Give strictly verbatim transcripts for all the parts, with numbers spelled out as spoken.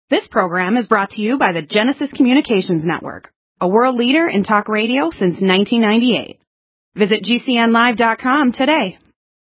This program is brought to you by the Genesis Communications Network, a world leader in talk radio since nineteen ninety-eight. Visit G C N live dot com today.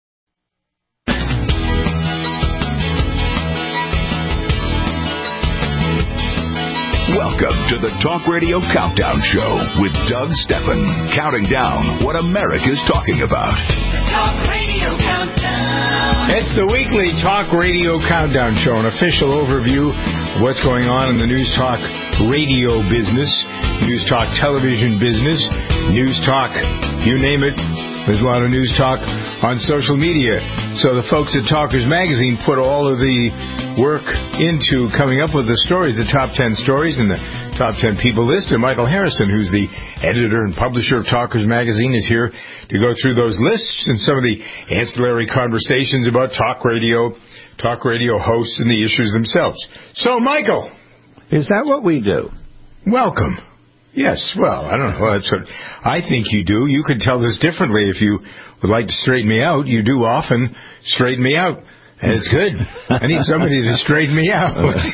Welcome to the Talk Radio Countdown Show with Doug Steffen, counting down what America's talking about. The Talk Radio Countdown. It's the weekly Talk Radio Countdown Show, an official overview of what's going on in the News Talk radio business, News Talk television business, News Talk, you name it. There's a lot of news talk on social media. So the folks at Talkers Magazine put all of the work into coming up with the stories, the top ten stories and the top ten people list. And Michael Harrison, who's the editor and publisher of Talkers Magazine, is here to go through those lists and some of the ancillary conversations about talk radio, talk radio hosts and the issues themselves. So, Michael. Is that what we do? Welcome. Yes, well, I don't know. That's what I think you do. You could tell this differently if you would like to straighten me out. You do often straighten me out. And it's good. I need somebody to straighten me out.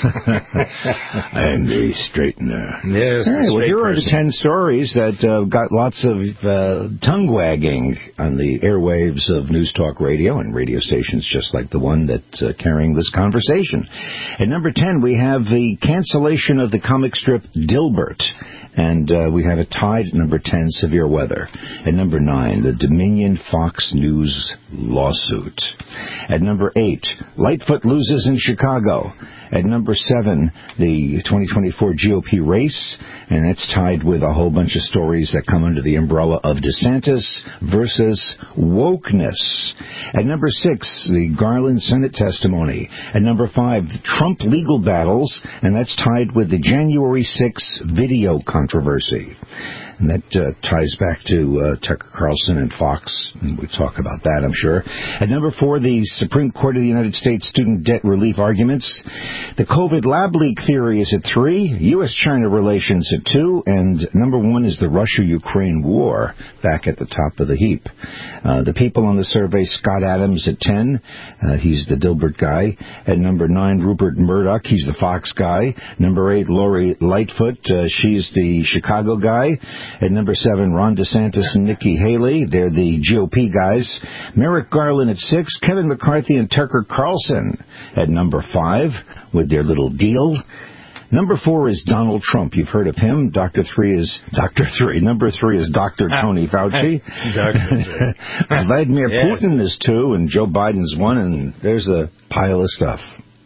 I am the straightener. Yes, all right, well, here person. are the ten stories that uh, got lots of uh, tongue-wagging on the airwaves of News Talk Radio and radio stations just like the one that's uh, carrying this conversation. At number ten, we have the cancellation of the comic strip Dilbert. And uh, we have it tied at number ten, severe weather. At number nine, the Dominion Fox News lawsuit. At number eight, Lightfoot loses in Chicago. At number seven, the twenty twenty-four G O P race, and that's tied with a whole bunch of stories that come under the umbrella of DeSantis versus wokeness. At number six, the Garland Senate testimony. At number five, Trump legal battles, and that's tied with the January sixth video controversy. And that uh, ties back to uh, Tucker Carlson and Fox, and we'll talk about that, I'm sure. At number four, the Supreme Court of the United States student debt relief arguments. The COVID lab leak theory is at three, U S China relations at two, and number one is the Russia-Ukraine war, back at the top of the heap. Uh, the people on the survey, Scott Adams at ten, uh, he's the Dilbert guy. At number nine, Rupert Murdoch, he's the Fox guy. Number eight, Lori Lightfoot, uh, she's the Chicago guy. At number seven, Ron DeSantis and Nikki Haley. They're the G O P guys. Merrick Garland at six. Kevin McCarthy and Tucker Carlson at number five with their little deal. Number four is Donald Trump. You've heard of him. Doctor three is Doctor three. Number three is Doctor Tony Fauci. Vladimir yes. Putin is two, and Joe Biden's one, and there's a pile of stuff.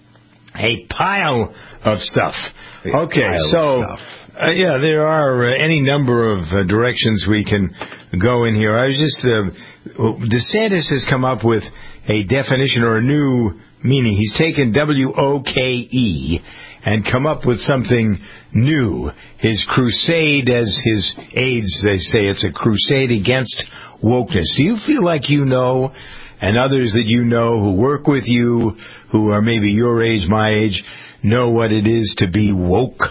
A pile of stuff. A okay, pile so... Of stuff. Uh, yeah, there are uh, any number of uh, directions we can go in here. I was just, uh, DeSantis has come up with a definition or a new meaning. He's taken W O K E and come up with something new. His crusade, as his aides, they say it's a crusade against wokeness. Do you feel like you know, and others that you know who work with you, who are maybe your age, my age, know what it is to be woke?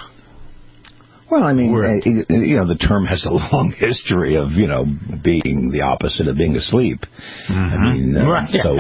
Well, I mean, uh, you know, the term has a long history of, you know, being the opposite of being asleep. Mm-hmm. I mean, uh, right. so...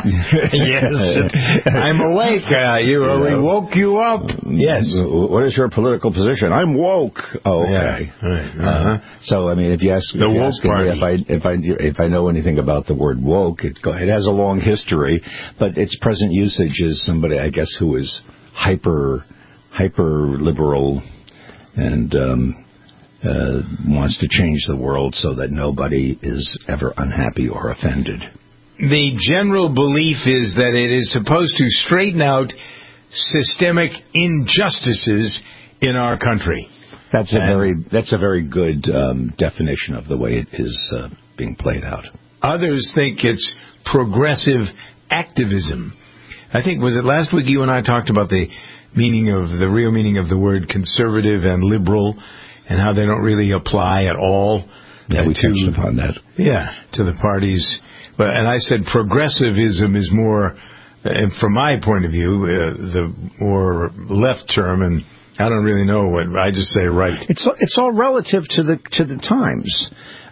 yes. I'm awake. Uh, you, you we woke you up. Yes. What is your political position? I'm woke. Oh, okay. Yeah. Right. Uh-huh. Uh, so, I mean, if you ask, the if, you woke ask me if I if I if I know anything about the word woke, it, it has a long history, but its present usage is somebody, I guess, who is hyper hyper liberal. And um, uh, wants to change the world so that nobody is ever unhappy or offended. The general belief is that it is supposed to straighten out systemic injustices in our country. That's a and very that's a very good um, definition of the way it is uh, being played out. Others think it's progressive activism. I think, was it last week you and I talked about the meaning of the real meaning of the word conservative and liberal, and how they don't really apply at all. Yeah, we to, touched upon that. Yeah, to the parties. But and I said progressivism is more, and from my point of view, uh, the more left term, and I don't really know what I just say right. It's it's all relative to the to the times.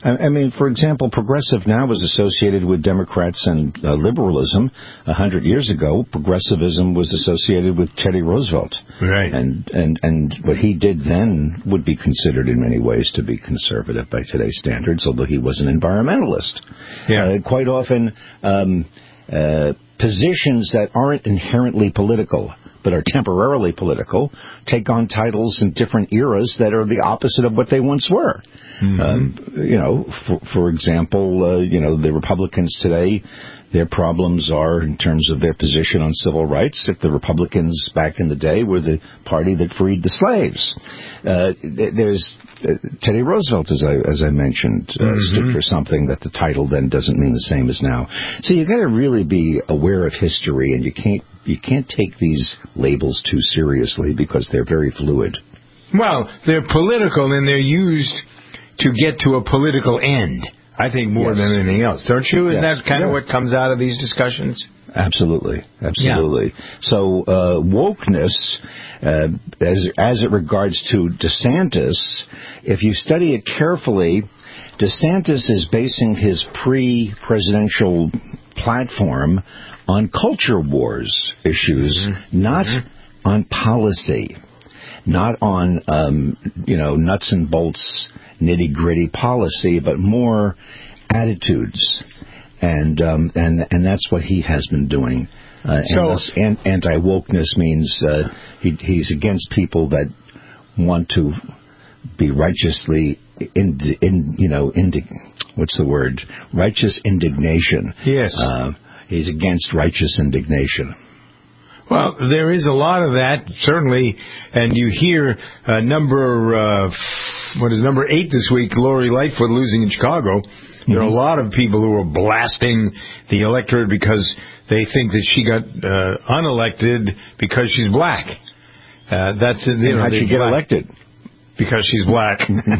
I, I mean, for example, progressive now is associated with Democrats and uh, liberalism. A hundred years ago, progressivism was associated with Teddy Roosevelt. Right. And, and, and what he did then would be considered in many ways to be conservative by today's standards, although he was an environmentalist. Yeah. Uh, quite often, um, uh, positions that aren't inherently political but are temporarily political, take on titles in different eras that are the opposite of what they once were. Mm-hmm. Um, you know, for, for example, uh, you know, the Republicans today, their problems are in terms of their position on civil rights. If the Republicans back in the day were the party that freed the slaves, uh, there's uh, Teddy Roosevelt, as I as I mentioned, uh, mm-hmm. stood for something that the title then doesn't mean the same as now. So you got to really be aware of history, and you can't you can't take these labels too seriously because they're very fluid. Well, they're political and they're used to get to a political end. I think more yes. than anything else, don't you? Isn't yes. that kind yeah. of what comes out of these discussions? Absolutely, absolutely. Yeah. So uh, wokeness, uh, as as it regards to DeSantis, if you study it carefully, DeSantis is basing his pre-presidential platform on culture wars issues, mm-hmm. not mm-hmm. on policy, not on um, you know nuts and bolts, nitty-gritty policy, but more attitudes, and um, and and that's what he has been doing. Uh, and so, thus, an, anti-wokeness means uh, he, he's against people that want to be righteously in, in you know indi- what's the word righteous indignation. Yes, uh, he's against righteous indignation. Well, there is a lot of that, certainly, and you hear uh, number, uh, what is number eight this week, Lori Lightfoot losing in Chicago. There are a lot of people who are blasting the electorate because they think that she got uh, unelected because she's black. Uh, that's you and know, how'd she get black. elected? Because she's black.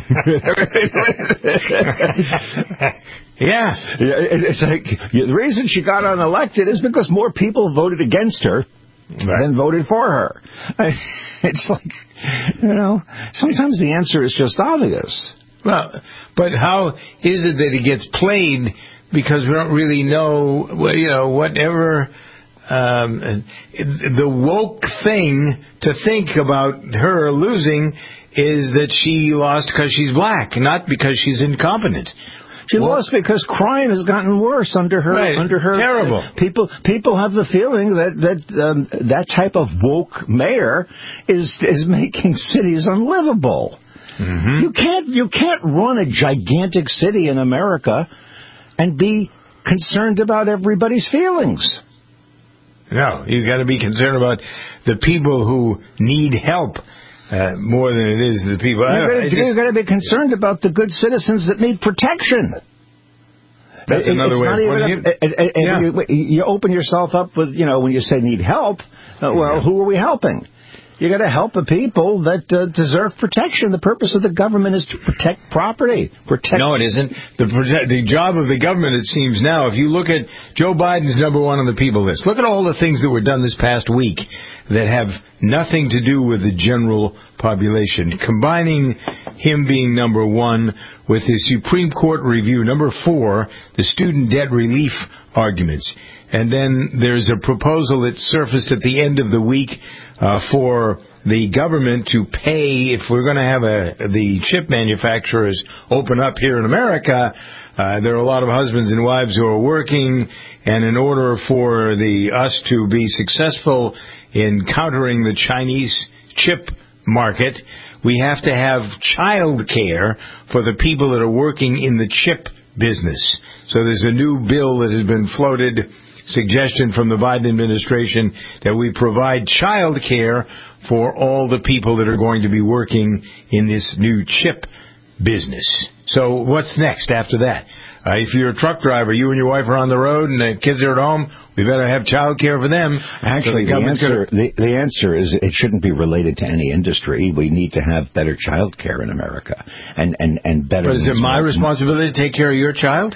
Yeah. It's like the reason she got unelected is because more people voted against her. Right. Then voted for her. It's like, you know, sometimes the answer is just obvious. Well, but how is it that it gets played? Because we don't really know, well, you know, whatever um, the woke thing to think about her losing is that she lost because she's black, not because she's incompetent. She well, lost because crime has gotten worse under her. Right. Under her, terrible. People, people have the feeling that that um, that type of woke mayor is is making cities unlivable. Mm-hmm. You can't you can't run a gigantic city in America and be concerned about everybody's feelings. No, you got to be concerned about the people who need help. Uh, more than it is the people. You've got to be concerned about the good citizens that need protection. That's it, another way of putting it. it, it, it yeah. you, you open yourself up with, you know, when you say need help, uh, well, yeah. who are we helping? You got to help the people that uh, deserve protection. The purpose of the government is to protect property. Protect. No, it isn't. The the job of the government, it seems now, if you look at Joe Biden's number one on the people list, look at all the things that were done this past week that have nothing to do with the general population. Combining him being number one with his Supreme Court review, number four, the student debt relief arguments. And then there's a proposal that surfaced at the end of the week uh, for the government to pay, if we're going to have a, the chip manufacturers open up here in America, uh, there are a lot of husbands and wives who are working, and in order for the us to be successful in countering the Chinese chip market, we have to have child care for the people that are working in the chip business. So there's a new bill that has been floated, suggestion from the Biden administration, that we provide child care for all the people that are going to be working in this new chip business. So what's next after that? Uh, if you're a truck driver, you and your wife are on the road and the kids are at home, we better have child care for them. Actually, so the, the, answer, gonna... the, the answer is it shouldn't be related to any industry. We need to have better child care in America. And, and, and better. But is it my responsibility to take care of your child?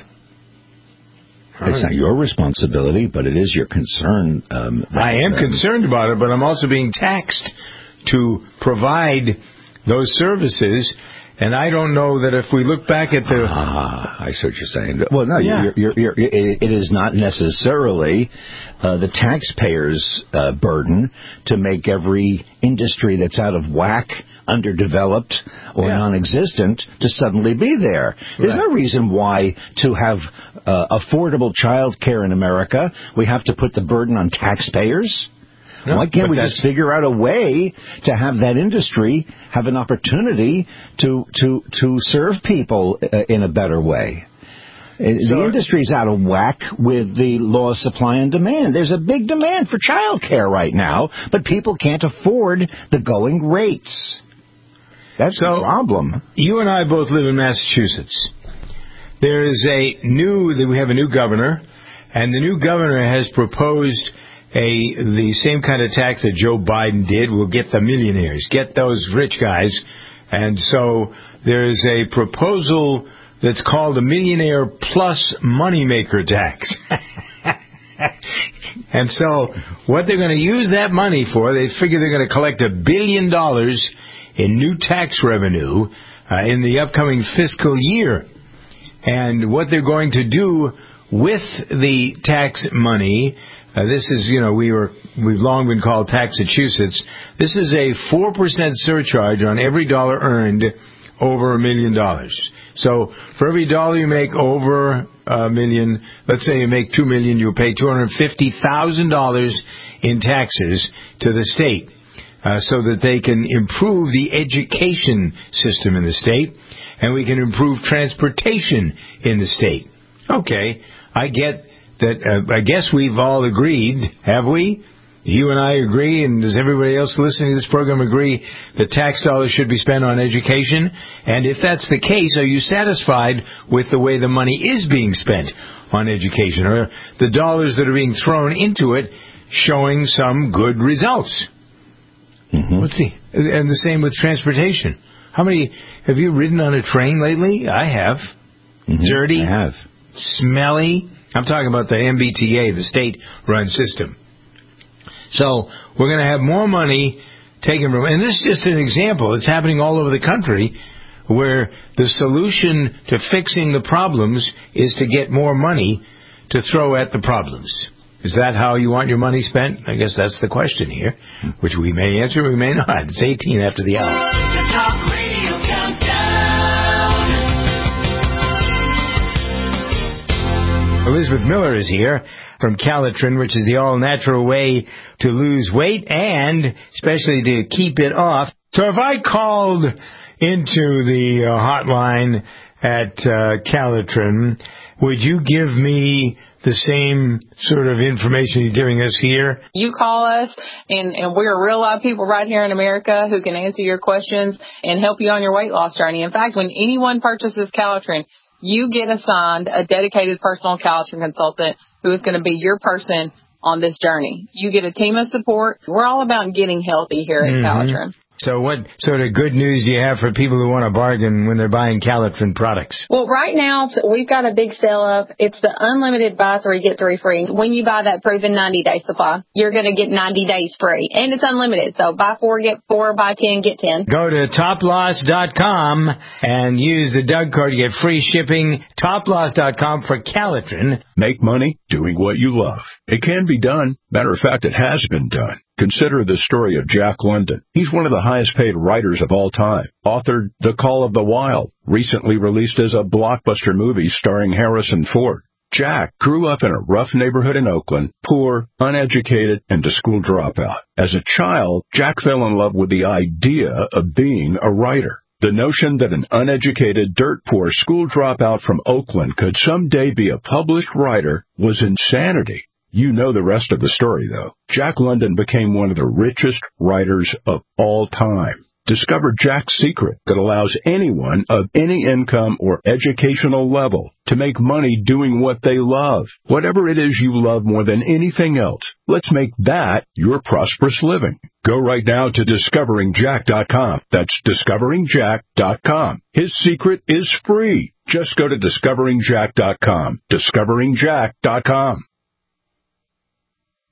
It's not your responsibility, but it is your concern. Um, I am um, concerned about it, but I'm also being taxed to provide those services. And I don't know that if we look back at the... Ah, I see what you're saying. Well, no, Yeah. you're, you're, you're, it is not necessarily uh, the taxpayers' uh, burden to make every industry that's out of whack, underdeveloped, or Yeah. non-existent to suddenly be there. There's Right. no reason why to have uh, affordable child care in America, we have to put the burden on taxpayers. No, Why can't but we that's- just figure out a way to have that industry have an opportunity to to to serve people uh, in a better way? Uh, So- the industry's out of whack with the law of supply and demand. There's a big demand for child care right now, but people can't afford the going rates. That's So- the problem. You and I both live in Massachusetts. There is a new, we have a new governor, and the new governor has proposed a the same kind of tax that Joe Biden did. Will get the millionaires, get those rich guys. And so there is a proposal that's called a Millionaire Plus Moneymaker Tax. And so what they're going to use that money for, they figure they're going to collect a billion dollars in new tax revenue uh, in the upcoming fiscal year. And what they're going to do with the tax money, uh, this is, you know, we were, we've long been called Taxachusetts. This is a four percent surcharge on every dollar earned over a million dollars. So for every dollar you make over a million, let's say you make two million, you'll pay two hundred fifty thousand dollars in taxes to the state, uh, so that they can improve the education system in the state, and we can improve transportation in the state. Okay, I get that. Uh, I guess we've all agreed, have we? You and I agree, and does everybody else listening to this program agree that tax dollars should be spent on education? And if that's the case, are you satisfied with the way the money is being spent on education? Or the dollars that are being thrown into it showing some good results? Mm-hmm. Let's see. And the same with transportation. How many, have you ridden on a train lately? I have. Mm-hmm. Dirty. I have. Smelly. I'm talking about the M B T A, the state-run system. So we're going to have more money taken from, and this is just an example. It's happening all over the country, where the solution to fixing the problems is to get more money to throw at the problems. Is that how you want your money spent? I guess that's the question here, which we may answer, we may not. It's eighteen after the hour. The Talk Radio Countdown. Elizabeth Miller is here from Calitrin, which is the all-natural way to lose weight and especially to keep it off. So if I called into the uh, hotline at uh, Calitrin, would you give me the same sort of information you're giving us here? You call us, and, and we're real live people right here in America who can answer your questions and help you on your weight loss journey. In fact, when anyone purchases Calitrin, you get assigned a dedicated personal Calitrin consultant who is going to be your person on this journey. You get a team of support. We're all about getting healthy here at Mm-hmm. Calitrin. So what sort of good news do you have for people who want to bargain when they're buying Calitrin products? Well, right now, we've got a big sale up. It's the unlimited buy three, get three free. When you buy that proven ninety-day supply, you're going to get ninety days free. And it's unlimited. So buy four, get four, buy ten, get ten. Go to top loss dot com and use the Doug code to get free shipping. top loss dot com for Calitrin. Make money doing what you love. It can be done. Matter of fact, it has been done. Consider the story of Jack London. He's one of the highest-paid writers of all time. Authored The Call of the Wild, recently released as a blockbuster movie starring Harrison Ford. Jack grew up in a rough neighborhood in Oakland, poor, uneducated, and a school dropout. As a child, Jack fell in love with the idea of being a writer. The notion that an uneducated, dirt-poor school dropout from Oakland could someday be a published writer was insanity. You know the rest of the story, though. Jack London became one of the richest writers of all time. Discover Jack's secret that allows anyone of any income or educational level to make money doing what they love. Whatever it is you love more than anything else, let's make that your prosperous living. Go right now to discovering jack dot com. That's discovering jack dot com. His secret is free. Just go to discovering jack dot com. discovering jack dot com.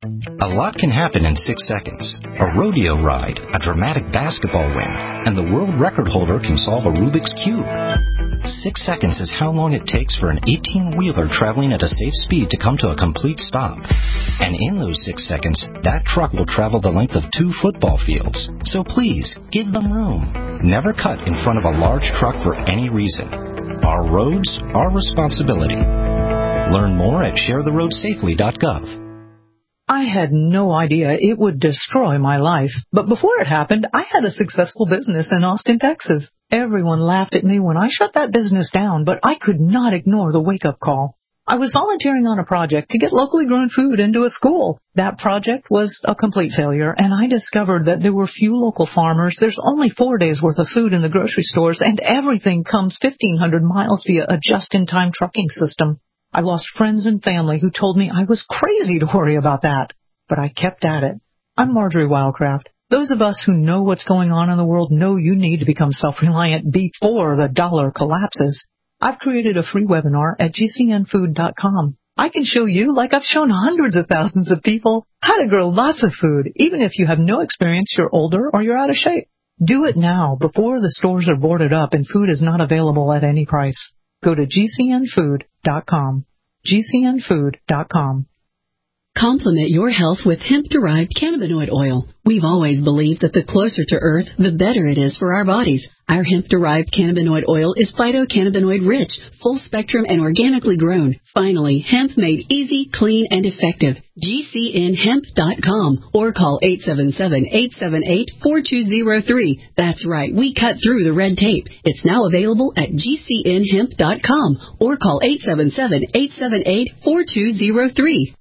A lot can happen in six seconds. A rodeo ride, a dramatic basketball win, and the world record holder can solve a Rubik's Cube. Six seconds is how long it takes for an eighteen-wheeler traveling at a safe speed to come to a complete stop. And in those six seconds, that truck will travel the length of two football fields. So please, give them room. Never cut in front of a large truck for any reason. Our roads, our responsibility. Learn more at share the road safely dot gov. I had no idea it would destroy my life. But before it happened, I had a successful business in Austin, Texas. Everyone laughed at me when I shut that business down, but I could not ignore the wake-up call. I was volunteering on a project to get locally grown food into a school. That project was a complete failure, and I discovered that there were few local farmers. There's only four days' worth of food in the grocery stores, and everything comes fifteen hundred miles via a just-in-time trucking system. I lost friends and family who told me I was crazy to worry about that, but I kept at it. I'm Marjorie Wildcraft. Those of us who know what's going on in the world know you need to become self-reliant before the dollar collapses. I've created a free webinar at G C N food dot com. I can show you, like I've shown hundreds of thousands of people, how to grow lots of food, even if you have no experience, you're older, or you're out of shape. Do it now, before the stores are boarded up and food is not available at any price. Go to G C N food dot com. G C N food dot com. Complement your health with hemp-derived cannabinoid oil. We've always believed that the closer to Earth, the better it is for our bodies. Our hemp-derived cannabinoid oil is phytocannabinoid-rich, full-spectrum, and organically grown. Finally, hemp made easy, clean, and effective. G C N hemp dot com or call eight seven seven, eight seven eight, four two zero three. That's right, we cut through the red tape. It's now available at G C N hemp dot com or call eight seven seven, eight seven eight, four two zero three.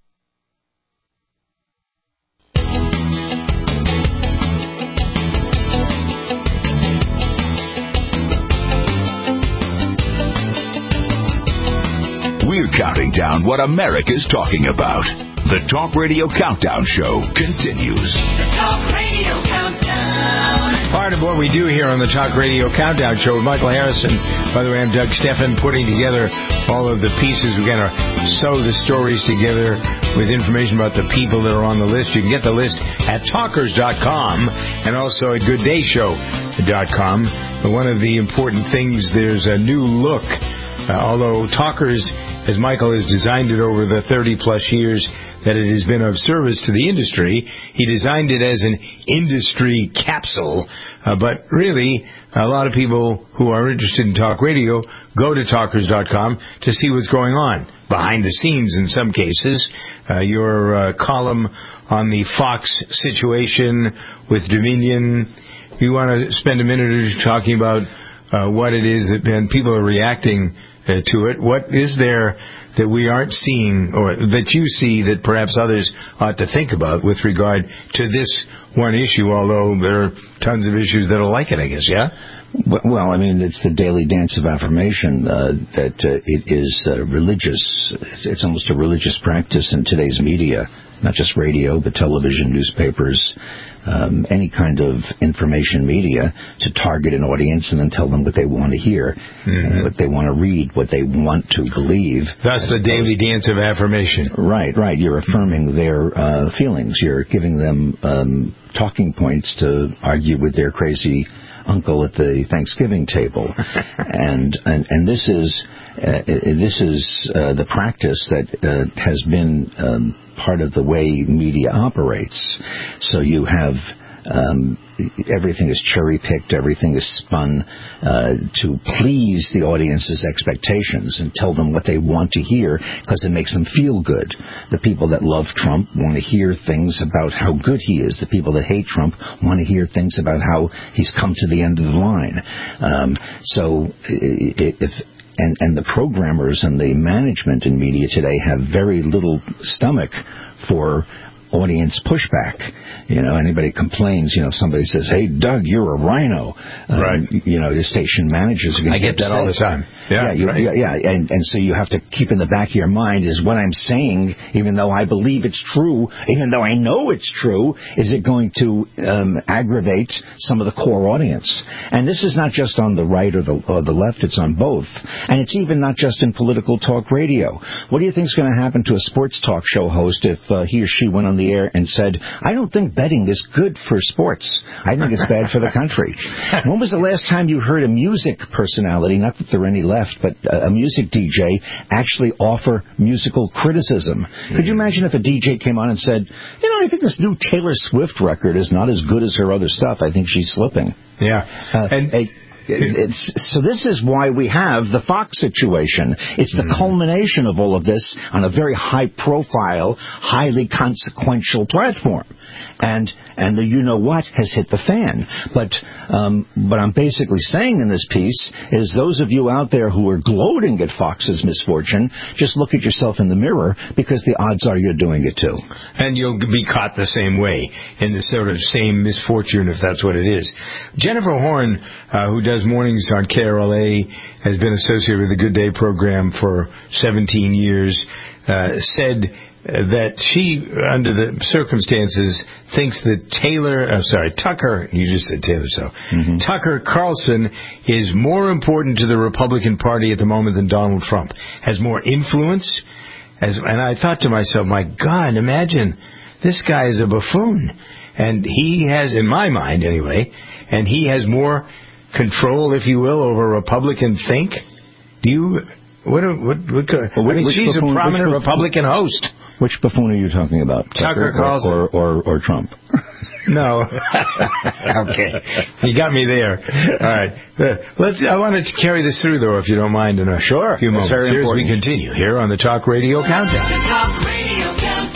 We're counting down what America's talking about. The Talk Radio Countdown Show continues. The Talk Radio Countdown. Part of what we do here on the Talk Radio Countdown Show with Michael Harrison. By the way, I'm Doug Steffen, putting together all of the pieces. We're going to sew the stories together with information about the people that are on the list. You can get the list at talkers dot com and also at good day show dot com. But one of the important things, there's a new look. Uh, although Talkers, as Michael has designed it over the thirty-plus years that it has been of service to the industry, he designed it as an industry capsule. Uh, but really, a lot of people who are interested in talk radio go to talkers dot com to see what's going on behind the scenes in some cases. Uh, your uh, column on the Fox situation with Dominion, you want to spend a minute or two talking about uh, what it is that and people are reacting Uh, to it. What is there that we aren't seeing or that you see that perhaps others ought to think about with regard to this one issue, although there are tons of issues that are like it, I guess, yeah? Well, I mean, it's the daily dance of affirmation uh, that uh, it is uh, religious. It's almost a religious practice in today's media, not just radio, but television, newspapers, um, any kind of information media, to target an audience and then tell them what they want to hear, mm-hmm. uh, what they want to read, what they want to believe. That's the daily dance of affirmation. Right, right. You're affirming their uh, feelings. You're giving them um, talking points to argue with their crazy uncle at the Thanksgiving table. and, and and this is uh, this is uh, the practice that uh, has been um, part of the way media operates. So you have um, everything is cherry-picked, everything is spun uh, to please the audience's expectations and tell them what they want to hear because it makes them feel good. The people that love Trump want to hear things about how good he is. The people that hate Trump want to hear things about how he's come to the end of the line. Um, so if and, and the programmers and the management in media today have very little stomach for audience pushback. You know, anybody complains, you know, somebody says, hey, Doug, you're a rhino. Um, right. You know, your station managers are going to I get that all the time. Yeah, yeah, you, right. yeah, yeah. And, and so you have to keep in the back of your mind is what I'm saying, even though I believe it's true, even though I know it's true, is it going to um, aggravate some of the core audience? And this is not just on the right or the, or the left, it's on both. And it's even not just in political talk radio. What do you think is going to happen to a sports talk show host if uh, he or she went on the air and said, I don't think betting is good for sports. I think it's bad for the country. When was the last time you heard a music personality, not that there are any left, but a music D J actually offer musical criticism? Could you imagine if a D J came on and said, you know, I think this new Taylor Swift record is not as good as her other stuff. I think she's slipping. Yeah. Uh, and... a, It's, so this is why we have the Fox situation. It's the mm-hmm. culmination of all of this on a very high-profile, highly consequential platform. And and the you-know-what has hit the fan. But um, what I'm basically saying in this piece is those of you out there who are gloating at Fox's misfortune, just look at yourself in the mirror, because the odds are you're doing it too. And you'll be caught the same way, in the sort of same misfortune, if that's what it is. Jennifer Horn, uh, who does mornings on K R L A, has been associated with the Good Day program for seventeen years, uh, said that she, under the circumstances, thinks that Taylor, I'm sorry, Tucker, you just said Taylor, so, mm-hmm. Tucker Carlson is more important to the Republican Party at the moment than Donald Trump, has more influence, as, and I thought to myself, my God, imagine, this guy is a buffoon, and he has, in my mind anyway, and he has more control, if you will, over Republican think. Do you, what, what, what, well, I mean, which she's buffoon, a prominent which Republican host. Which buffoon are you talking about? Tucker, Tucker Carlson. Or, or, or, or Trump? No. Okay. You got me there. All right. Uh, let's. I want to carry this through, though, if you don't mind, in a sure, few moments. Very Here as important. we continue here on the Talk Radio Countdown. The Talk Radio Countdown.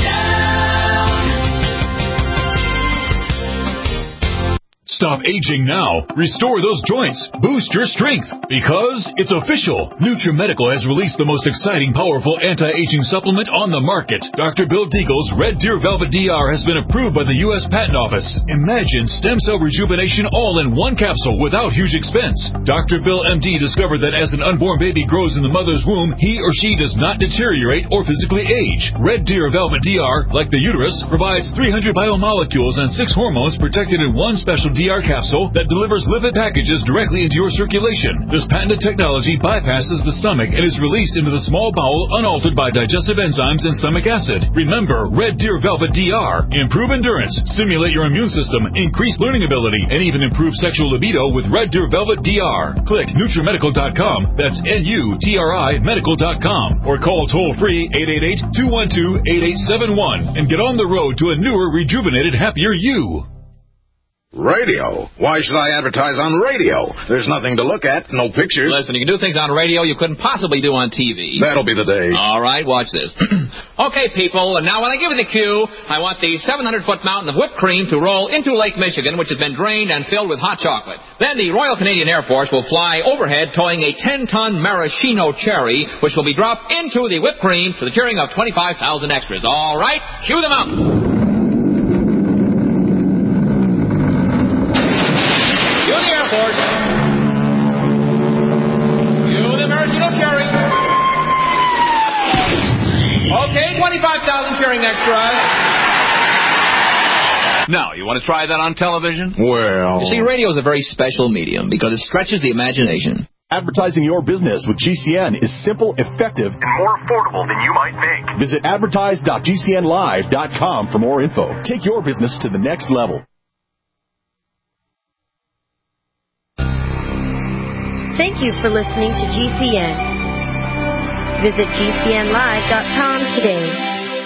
Stop aging now. Restore those joints. Boost your strength. Because it's official. NutriMedical has released the most exciting, powerful anti-aging supplement on the market. Doctor Bill Deagle's Red Deer Velvet D R has been approved by the U S Patent Office. Imagine stem cell rejuvenation all in one capsule without huge expense. Doctor Bill M D discovered that as an unborn baby grows in the mother's womb, he or she does not deteriorate or physically age. Red Deer Velvet D R, like the uterus, provides three hundred biomolecules and six hormones protected in one special D R capsule that delivers lipid packages directly into your circulation. This patented technology bypasses the stomach and is released into the small bowel unaltered by digestive enzymes and stomach acid. Remember, Red Deer Velvet D R. Improve endurance, stimulate your immune system, increase learning ability, and even improve sexual libido with Red Deer Velvet D R. Click NutriMedical dot com. That's N U T R I medical dot com. Or call toll-free eight eight eight, two one two, eight eight seven one and get on the road to a newer, rejuvenated, happier you. Radio? Why should I advertise on radio? There's nothing to look at, no pictures. Listen, you can do things on radio you couldn't possibly do on T V. That'll be the day. All right, watch this. Okay, people, and now when I give you the cue, I want the seven hundred foot mountain of whipped cream to roll into Lake Michigan, which has been drained and filled with hot chocolate. Then the Royal Canadian Air Force will fly overhead towing a ten ton maraschino cherry, which will be dropped into the whipped cream for the cheering of twenty-five thousand extras. All right, cue them up. twenty-five thousand cheering extras. Now, you want to try that on television? Well... You see, radio is a very special medium because it stretches the imagination. Advertising your business with G C N is simple, effective, and more affordable than you might think. Visit advertise dot G C N live dot com for more info. Take your business to the next level. Thank you for listening to G C N. Visit G C N live dot com today.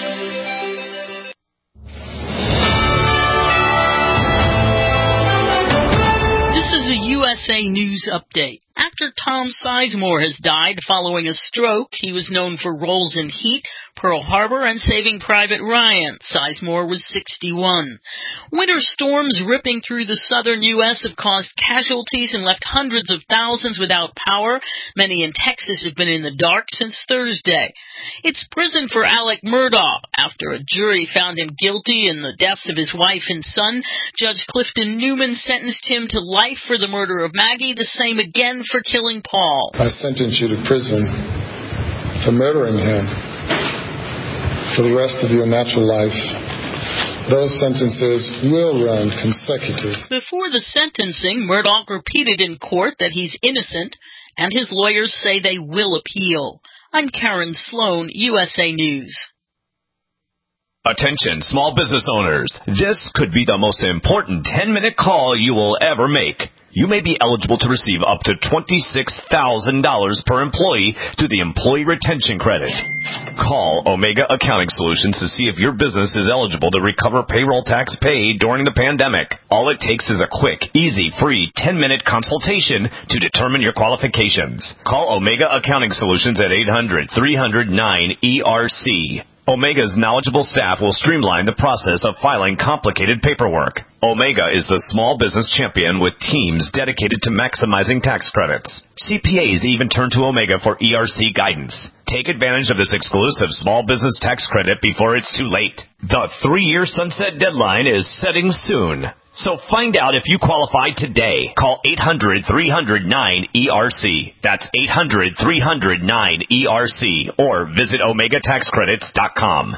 This is a U S A News update. After Tom Sizemore has died following a stroke, he was known for roles in Heat, Pearl Harbor and Saving Private Ryan. Sizemore was sixty-one. Winter storms ripping through the southern U S have caused casualties and left hundreds of thousands without power. Many in Texas have been in the dark since Thursday. It's prison for Alec Murdaugh after a jury found him guilty in the deaths of his wife and son. Judge Clifton Newman sentenced him to life for the murder of Maggie, the same again for killing Paul. I sentence you to prison for murdering him for the rest of your natural life. Those sentences will run consecutive. Before the sentencing, Murdaugh repeated in court that he's innocent, and his lawyers say they will appeal. I'm Karen Sloan, U S A News. Attention, small business owners. This could be the most important ten-minute call you will ever make. You may be eligible to receive up to twenty-six thousand dollars per employee to the Employee Retention Credit. Call Omega Accounting Solutions to see if your business is eligible to recover payroll tax paid during the pandemic. All it takes is a quick, easy, free ten-minute consultation to determine your qualifications. Call Omega Accounting Solutions at eight hundred, three hundred, nine E R C. Omega's knowledgeable staff will streamline the process of filing complicated paperwork. Omega is the small business champion with teams dedicated to maximizing tax credits. C P As even turn to Omega for E R C guidance. Take advantage of this exclusive small business tax credit before it's too late. The three-year sunset deadline is setting soon. So find out if you qualify today. Call eight hundred, three hundred, nine E R C. That's eight hundred, three hundred, nine E R C. Or visit omega tax credits dot com.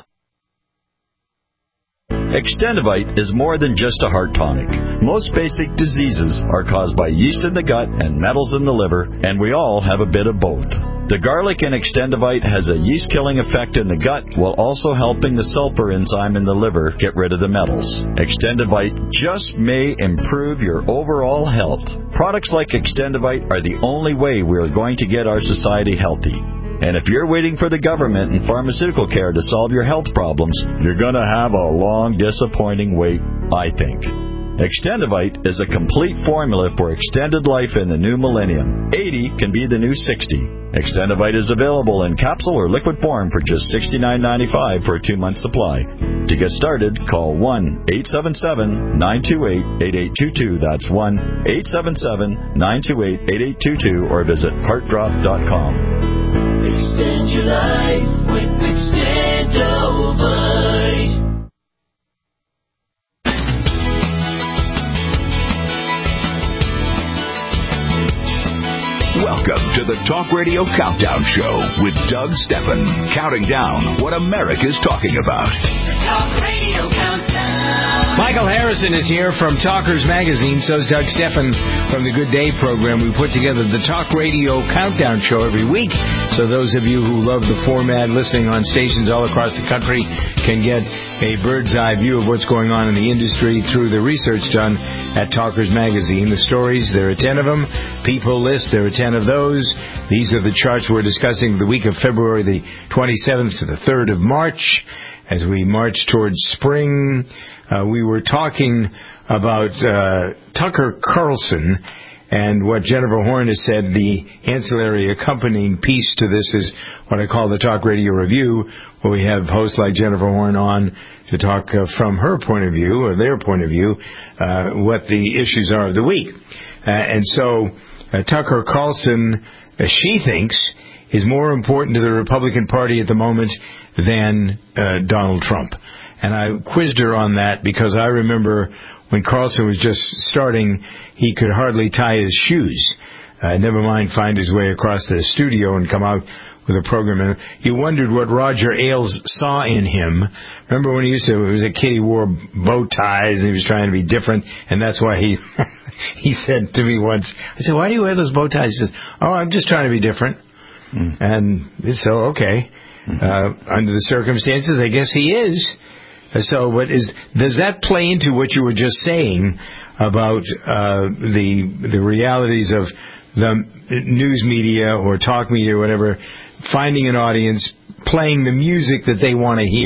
Extendivite is more than just a heart tonic. Most basic diseases are caused by yeast in the gut and metals in the liver, and we all have a bit of both. The garlic in Extendivite has a yeast-killing effect in the gut while also helping the sulfur enzyme in the liver get rid of the metals. Extendivite just may improve your overall health. Products like Extendivite are the only way we are going to get our society healthy. And if you're waiting for the government and pharmaceutical care to solve your health problems, you're going to have a long, disappointing wait, I think. Extendivite is a complete formula for extended life in the new millennium. eighty can be the new sixty. Extendivite is available in capsule or liquid form for just sixty-nine ninety-five for a two-month supply. To get started, call one eight seven seven, nine two eight, eight eight two two. That's one eight seven seven, nine two eight, eight eight two two or visit heart drop dot com. Extend your life with Extendivite. Welcome to the Talk Radio Countdown Show with Doug Steffen, counting down what America's talking about. Talk Radio Countdown. Michael Harrison is here from Talkers Magazine. So is Doug Steffen from the Good Day program. We put together the Talk Radio Countdown Show every week. So those of you who love the format, listening on stations all across the country, can get a bird's eye view of what's going on in the industry through the research done at Talkers Magazine. The stories, there are ten of them. People list, there are ten of those. These are the charts we're discussing the week of February the twenty-seventh to the third of March. As we march towards spring, uh, we were talking about uh, Tucker Carlson and what Jennifer Horn has said. The ancillary accompanying piece to this is what I call the Talk Radio Review, where we have hosts like Jennifer Horn on to talk uh, from her point of view, or their point of view, uh, what the issues are of the week. Uh, and so uh, Tucker Carlson, uh, she thinks, is more important to the Republican Party at the moment than uh, Donald Trump. And I quizzed her on that because I remember when Carlson was just starting, he could hardly tie his shoes. Uh, never mind find his way across the studio and come out with a program. And you wondered what Roger Ailes saw in him. Remember when he used to, it was a kid, he wore bow ties and he was trying to be different, and that's why he he said to me once, I said, why do you wear those bow ties? He says, oh, I'm just trying to be different. Mm. And so, okay. Mm-hmm. Uh, under the circumstances, I guess he is. So, what is does that play into what you were just saying about uh, the the realities of the news media or talk media or whatever, finding an audience, playing the music that they want to hear?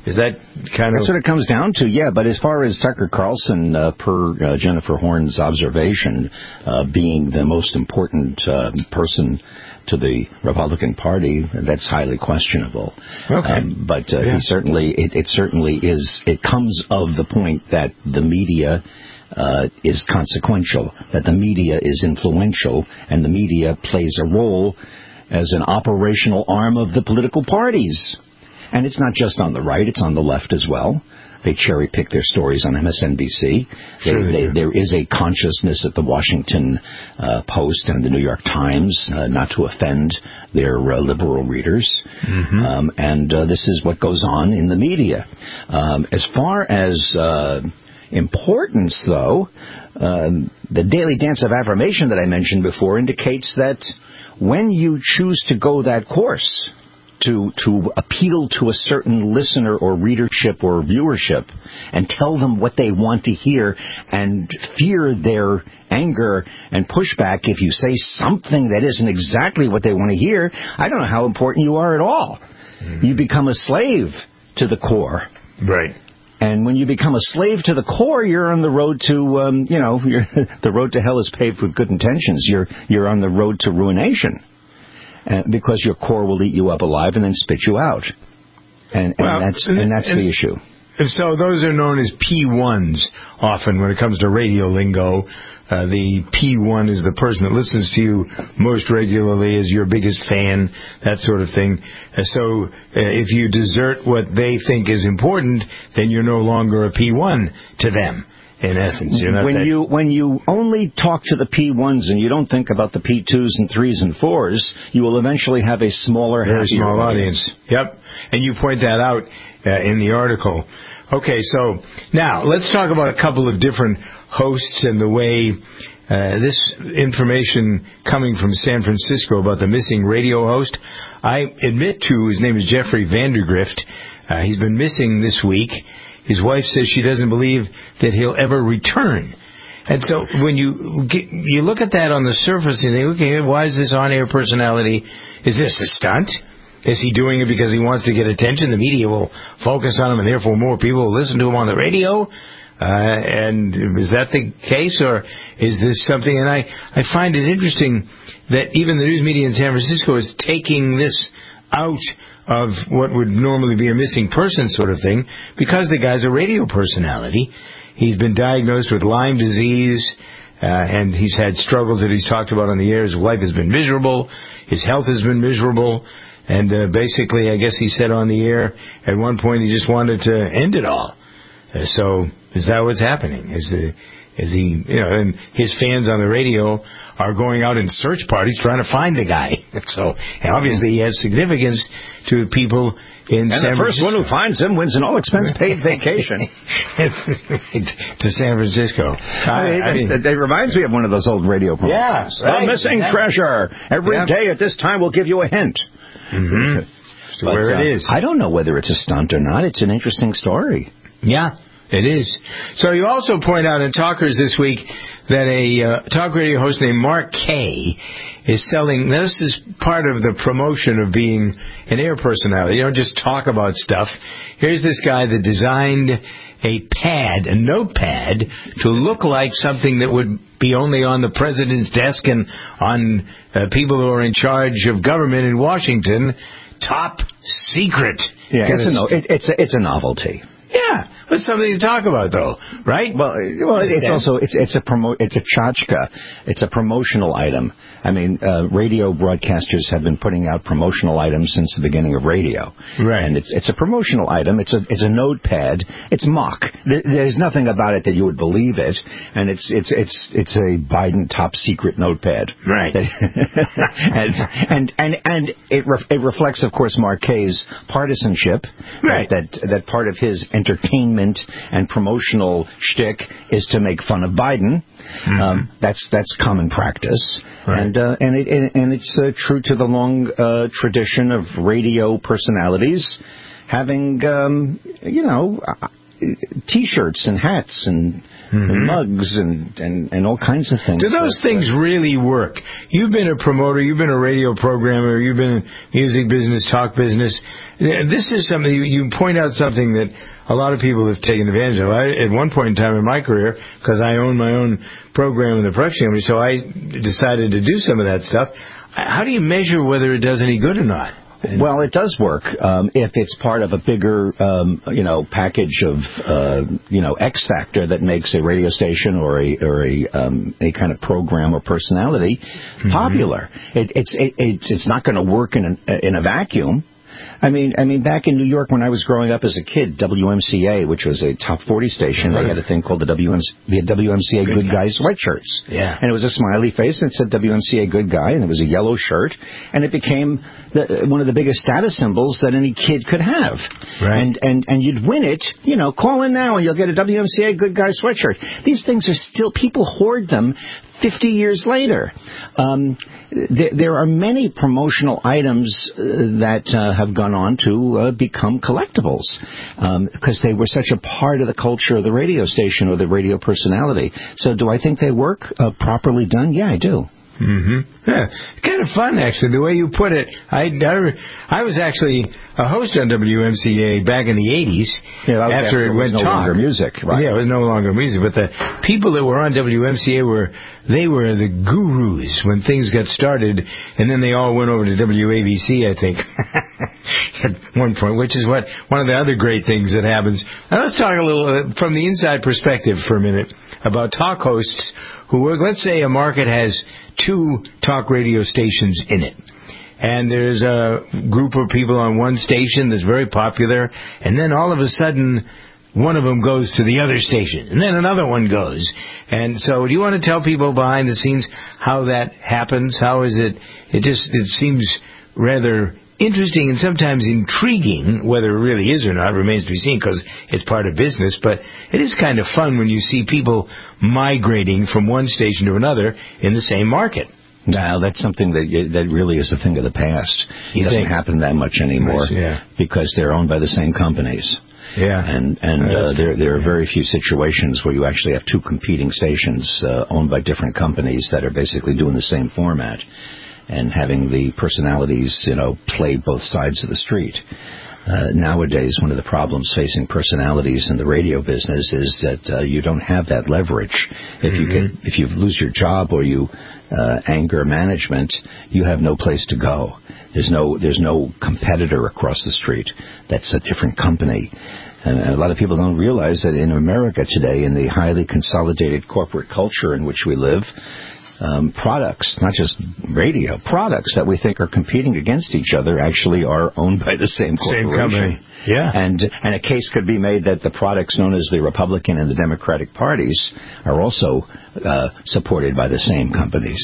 Is that kind of... That's what it comes down to, yeah. But as far as Tucker Carlson, uh, per uh, Jennifer Horn's observation, uh, being the most important uh, person to the Republican Party, that's highly questionable. Okay. Um, but uh, yeah. he certainly, it, it certainly is, it comes of the point that the media uh, is consequential, that the media is influential, and the media plays a role as an operational arm of the political parties. And it's not just on the right, it's on the left as well. They cherry-pick their stories on M S N B C. They, Sure they, there is a consciousness at the Washington uh, Post and the New York Times uh, not to offend their uh, liberal readers. Mm-hmm. Um, and uh, this is what goes on in the media. Um, as far as uh, importance, though, um, the Daily Dance of Affirmation that I mentioned before indicates that when you choose to go that course, to to appeal to a certain listener or readership or viewership and tell them what they want to hear and fear their anger and pushback if you say something that isn't exactly what they want to hear, I don't know how important you are at all. Mm-hmm. You become a slave to the core. Right. And when you become a slave to the core, you're on the road to, um, you know, you're, the road to hell is paved with good intentions. You're you're on the road to ruination. Uh, because your core will eat you up alive and then spit you out, and, and well, that's and that's and, the issue. So those are known as P ones often when it comes to radio lingo. Uh, the P one is the person that listens to you most regularly, is your biggest fan, that sort of thing. Uh, so uh, if you desert what they think is important, then you're no longer a P one to them. In essence, you're not when that... you when you only talk to the P ones and you don't think about the P twos and threes and fours, you will eventually have a smaller, very small audience. Yep, and you point that out uh, in the article. Okay, so now let's talk about a couple of different hosts and the way uh, this information coming from San Francisco about the missing radio host. I admit to his name is Jeffrey Vandergrift. Uh, he's been missing this week. His wife says she doesn't believe that he'll ever return. And so when you get, you look at that on the surface and think, okay, why is this on-air personality? Is this a stunt? Is he doing it because he wants to get attention? The media will focus on him and therefore more people will listen to him on the radio? Uh, and is that the case, or is this something? And I, I find it interesting that even the news media in San Francisco is taking this out of what would normally be a missing person sort of thing, because the guy's a radio personality. He's been diagnosed with Lyme disease, uh, and he's had struggles that he's talked about on the air. His life has been miserable. His health has been miserable. And uh, basically, I guess he said on the air at one point he just wanted to end it all. Uh, so is that what's happening? Is the Is he, you know, and his fans on the radio are going out in search parties trying to find the guy. So obviously he has significance to people in and San Francisco. And the first one who finds him wins an all-expense-paid vacation to San Francisco. I mean, I mean, it, it reminds me of one of those old radio programs. Yeah, right. The missing yeah. treasure. Every yeah. day at this time we'll give you a hint. Mm-hmm. As to but, where uh, it is. I don't know whether it's a stunt or not. It's an interesting story. Yeah. It is. So you also point out in Talkers this week that a uh, talk radio host named Mark Kay is selling. This is part of the promotion of being an air personality. You don't just talk about stuff. Here's this guy that designed a pad, a notepad, to look like something that would be only on the president's desk and on uh, people who are in charge of government in Washington. Top secret. Yeah, it's a, no, it, it's a, it's a novelty. Yeah, but something to talk about, though, right? Well, well, it's also it's it's a promo it's a tchotchke. It's a promotional item. I mean, uh, radio broadcasters have been putting out promotional items since the beginning of radio, right? And it's it's a promotional item. It's a it's a notepad. It's mock. There's nothing about it that you would believe it, and it's it's it's it's a Biden top secret notepad, right? and, and and and it re- it reflects, of course, Mark Kay's partisanship, right? That that part of his entertainment and promotional shtick is to make fun of Biden. Mm-hmm. Um, that's that's common practice, right. and uh, and it and it's uh, true to the long uh, tradition of radio personalities having um, you know uh, T-shirts and hats and mm-hmm. and mugs and, and, and all kinds of things. Do those that, things really work? You've been a promoter, you've been a radio programmer, you've been in music business, talk business. This is something, you, you point out something that a lot of people have taken advantage of. I, at one point in time in my career, because I own my own program in the production company, so I decided to do some of that stuff. How do you measure whether it does any good or not? Well, it does work um, if it's part of a bigger, um, you know, package of, uh, you know, X factor that makes a radio station or a or a um, a kind of program or personality mm-hmm. popular. It, it's it, it's it's not going to work in a, in a vacuum. I mean, I mean, back in New York when I was growing up as a kid, W M C A, which was a top forty station, right. they had a thing called the W M C A, the W M C A Good, Good Guys sweatshirts. Yeah. And it was a smiley face and it said W M C A Good Guy, and it was a yellow shirt, and it became the, one of the biggest status symbols that any kid could have. Right. And, and, and you'd win it, you know, call in now and you'll get a W M C A Good Guy sweatshirt. These things are still, people hoard them fifty years later. Um, th- there are many promotional items uh, that uh, have gone on to uh, become collectibles because um, they were such a part of the culture of the radio station or the radio personality. So do I think they work uh, properly done? Yeah, I do. Mm-hmm. Yeah, kind of fun, actually, the way you put it. I, I, I was actually a host on W M C A back in the eighties. Yeah, that was after, after it it went was no talk. longer music, right? Yeah, it was no longer music. But the people that were on W M C A were they were the gurus when things got started, and then they all went over to W A B C, I think, at one point, which is what one of the other great things that happens. Now let's talk a little uh, from the inside perspective for a minute about talk hosts who work. Let's say a market has two talk radio stations in it. And there's a group of people on one station that's very popular, and then all of a sudden, one of them goes to the other station, and then another one goes. And so do you want to tell people behind the scenes how that happens? How is it? It just it seems rather interesting and sometimes intriguing. Whether it really is or not remains to be seen because it's part of business, but it is kind of fun when you see people migrating from one station to another in the same market. Now, that's something that that really is a thing of the past. It doesn't think? happen that much anymore yeah. because they're owned by the same companies. Yeah, and and uh, there there are very few situations where you actually have two competing stations uh, owned by different companies that are basically doing the same format and having the personalities, you know, play both sides of the street. Uh, nowadays, one of the problems facing personalities in the radio business is that uh, you don't have that leverage. If mm-hmm. you get, if you lose your job or you uh, anger management, you have no place to go. There's no there's no competitor across the street that's a different company. And a lot of people don't realize that in America today, in the highly consolidated corporate culture in which we live, Um, products, not just radio, products that we think are competing against each other actually are owned by the same corporation. Same company. Yeah. And, and a case could be made that the products known as the Republican and the Democratic parties are also uh, supported by the same companies.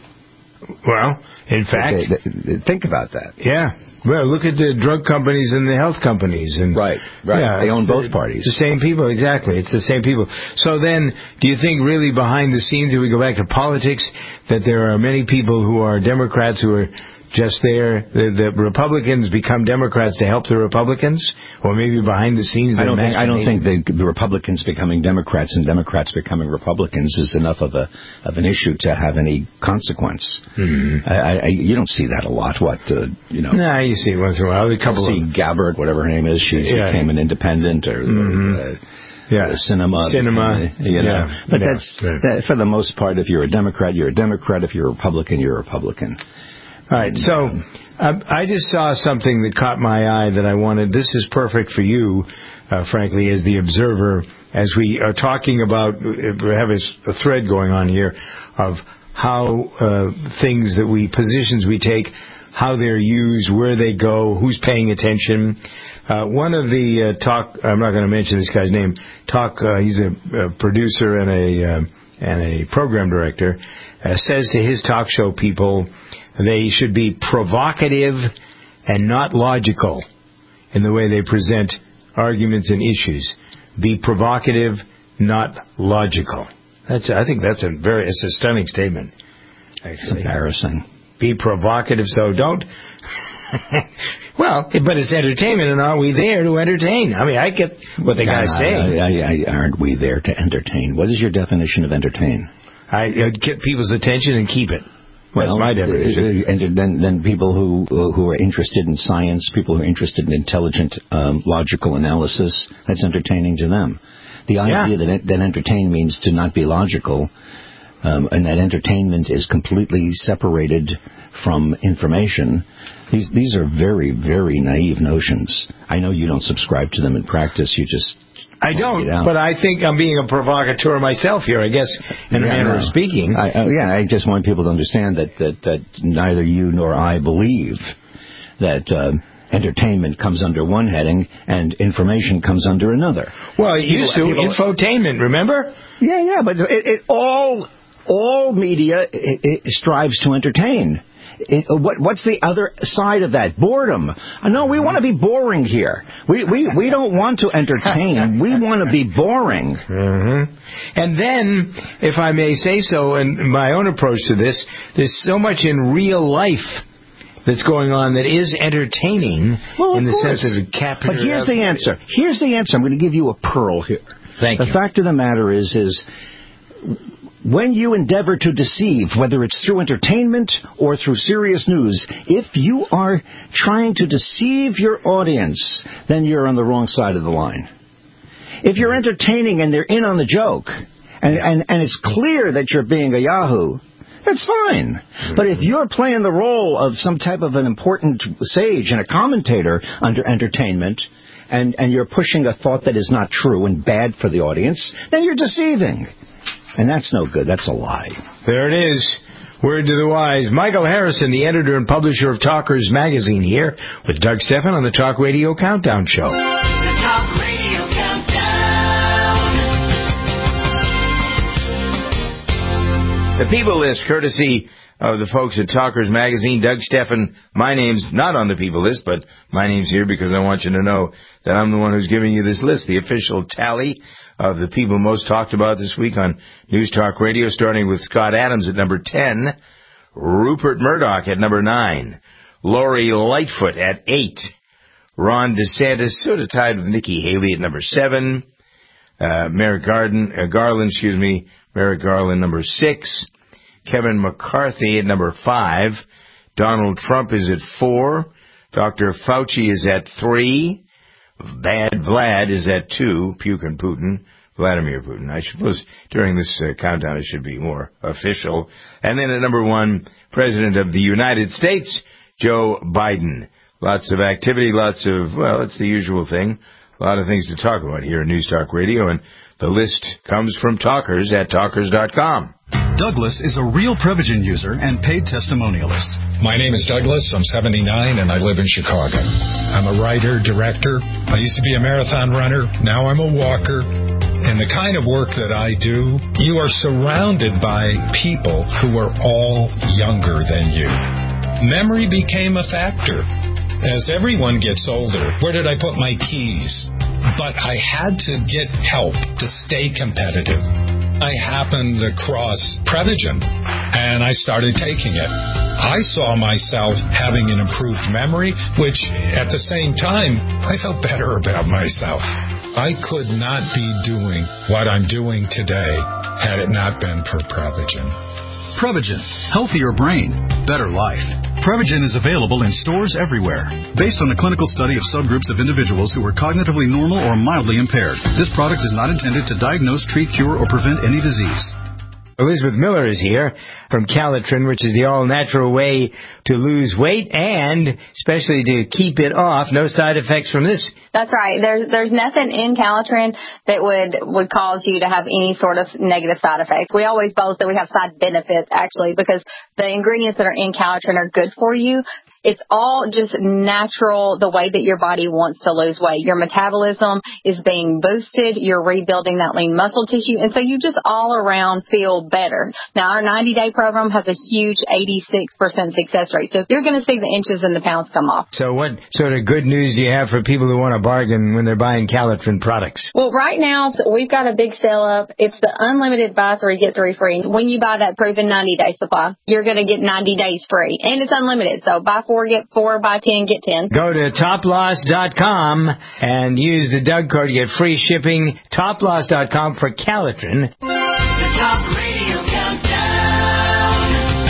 Well, in fact... They, they, think about that. Yeah. Well, look at the drug companies and the health companies. And right, right. Yeah, they own both the, parties. The same people, exactly. It's the same people. So then, do you think really behind the scenes, if we go back to politics, that there are many people who are Democrats who are just there, the, the Republicans become Democrats to help the Republicans? Or maybe behind the scenes... I don't think, I don't think the, the Republicans becoming Democrats and Democrats becoming Republicans is enough of a of an issue to have any consequence. Mm-hmm. I, I, you don't see that a lot. What, uh, you know... No, nah, you see it once in a while. A couple see of... Gabbard, whatever her name is, she yeah. became an independent or... Mm-hmm. Uh, Yeah, cinema, cinema, uh, you know. Yeah. But yeah. that's that, for the most part. If you're a Democrat, you're a Democrat. If you're a Republican, you're a Republican. All right, so uh, I just saw something that caught my eye that I wanted. This is perfect for you, uh, frankly, as the observer, as we are talking about, we have a, a thread going on here of how uh, things that we, positions we take, how they're used, where they go, who's paying attention. Uh, one of the uh, talk, I'm not going to mention this guy's name, talk, uh, he's a, a producer and a, uh, and a program director, uh, says to his talk show people, they should be provocative and not logical in the way they present arguments and issues. Be provocative, not logical. That's I think that's a very it's a stunning statement. Actually. It's embarrassing. Be provocative, so don't. Well, but it's entertainment, and aren't we there to entertain? I mean, I get what the guy's uh, saying. I, I, aren't we there to entertain? What is your definition of entertain? I uh, get people's attention and keep it. Well, that's my definition. And then, then people who who are interested in science, people who are interested in intelligent, um, logical analysis, that's entertaining to them. The idea yeah. that, that entertain means to not be logical, um, and that entertainment is completely separated from information, these these are very, very naive notions. I know you don't subscribe to them in practice. You just... I don't, but I think I'm being a provocateur myself here, I guess, in a yeah, manner no. of speaking. I, uh, yeah, I just want people to understand that, that, that neither you nor I believe that uh, entertainment comes under one heading and information comes under another. Well, it used to, people, infotainment, remember? Yeah, yeah, but it, it all, all media it, it strives to entertain. It, what, what's the other side of that? Boredom. No, we want to be boring here. We we, we don't want to entertain. We want to be boring. Mm-hmm. And then, if I may say so, in my own approach to this, there's so much in real life that's going on that is entertaining well, in the course. sense of capture. But here's the answer. Here's the answer. I'm going to give you a pearl here. Thank the you. The fact of the matter is, is when you endeavor to deceive, whether it's through entertainment or through serious news, if you are trying to deceive your audience, then you're on the wrong side of the line. If you're entertaining and they're in on the joke, and, and, and it's clear that you're being a yahoo, that's fine. Mm-hmm. But if you're playing the role of some type of an important sage and a commentator under entertainment, and, and you're pushing a thought that is not true and bad for the audience, then you're deceiving. And that's no good. That's a lie. There it is. Word to the wise. Michael Harrison, the editor and publisher of Talkers Magazine, here with Doug Stephan on the Talk Radio Countdown Show. The Talk Radio Countdown. The People List, courtesy of the folks at Talkers Magazine. Doug Stephan, my name's not on the People List, but my name's here because I want you to know that I'm the one who's giving you this list, the official tally of the people most talked about this week on News Talk Radio, starting with Scott Adams at number ten, Rupert Murdoch at number nine, Lori Lightfoot at eight, Ron DeSantis sort of tied with Nikki Haley at number seven, uh, Merrick Garden, uh, Garland, excuse me, Merrick Garland number six, Kevin McCarthy at number five, Donald Trump is at four, Doctor Fauci is at three, Bad Vlad is at two, Putin Putin, Vladimir Putin. I suppose during this uh, countdown it should be more official. And then at number one, President of the United States, Joe Biden. Lots of activity, lots of, well, it's the usual thing. A lot of things to talk about here at News Talk Radio, and the list comes from Talkers at talkers dot com. Douglas is a real Prevagen user and paid testimonialist. My name is Douglas. I'm seventy-nine, and I live in Chicago. I'm a writer, director. I used to be a marathon runner. Now I'm a walker. And the kind of work that I do, you are surrounded by people who are all younger than you. Memory became a factor. As everyone gets older, where did I put my keys? But I had to get help to stay competitive. I happened across Prevagen, and I started taking it. I saw myself having an improved memory, which, at the same time, I felt better about myself. I could not be doing what I'm doing today had it not been for Prevagen. Prevagen. Healthier brain. Better life. Prevagen is available in stores everywhere. Based on a clinical study of subgroups of individuals who were cognitively normal or mildly impaired, this product is not intended to diagnose, treat, cure, or prevent any disease. Elizabeth Miller is here from Calitrin, which is the all-natural way to lose weight and especially to keep it off. No side effects from this. That's right. There's there's nothing in Calitrin that would, would cause you to have any sort of negative side effects. We always boast that we have side benefits, actually, because the ingredients that are in Calitrin are good for you. It's all just natural, the way that your body wants to lose weight. Your metabolism is being boosted. You're rebuilding that lean muscle tissue. And so you just all around feel better. Now, our ninety-day program has a huge eighty-six percent success rate. So you're going to see the inches and the pounds come off. So what sort of good news do you have for people who want to bargain when they're buying Calitrin products? Well, right now, we've got a big sale up. It's the unlimited buy three, get three free. When you buy that proven ninety-day supply, you're going to get ninety days free. And it's unlimited. So buy four, get four, buy ten, get ten. Go to top loss dot com and use the Doug code. You get free shipping. top loss dot com for Calitrin. The Talk Radio Countdown.